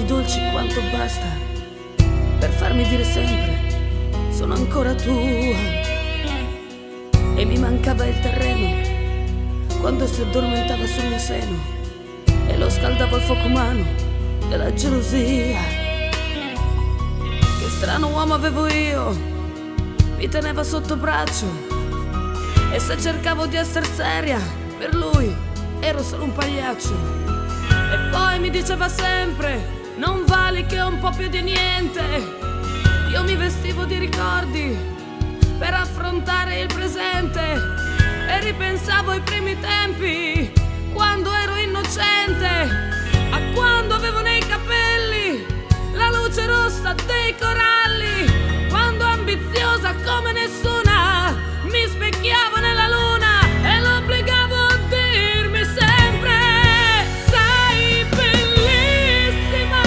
dolci quanto basta per farmi dire sempre sono ancora tua. E mi mancava il terreno quando si addormentava sul mio seno e lo scaldavo al fuoco umano della gelosia. Che strano uomo avevo io, mi teneva sotto braccio e se cercavo di essere seria per lui ero solo un pagliaccio. E poi mi diceva sempre non vali che un po' più di niente. Io mi vestivo di ricordi per affrontare il presente e ripensavo ai primi tempi quando ero innocente, a quando avevo nei capelli la luce rossa dei coralli, quando ambiziosa come nessuna mi specchiavo nella luna e l'obbligavo a dirmi sempre sei bellissima,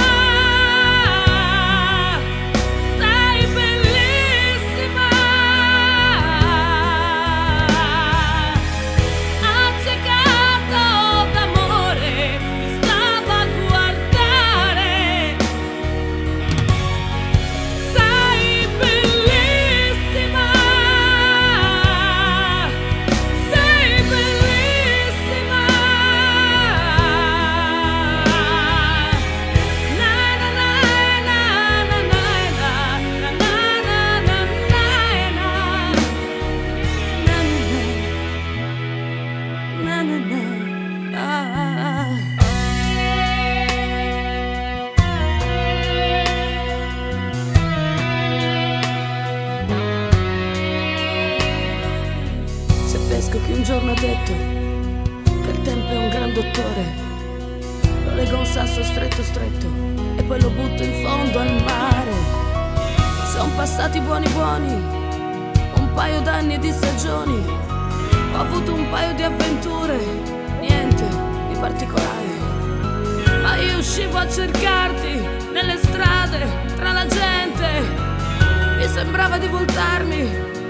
sei bellissima. Accecato d'amore mi stava a guardare, sei bellissima, sei bellissima. Na na na na na na na na na na na na. Se pesco chi un giorno ha detto che il tempo è un gran dottore, lo leggo a un sasso stretto stretto e poi lo butto in fondo al mare. Son passati buoni buoni un paio d'anni e di stagioni, ho avuto un paio di avventure, niente di particolare, ma io uscivo a cercarti nelle strade, tra la gente, mi sembrava di voltarmi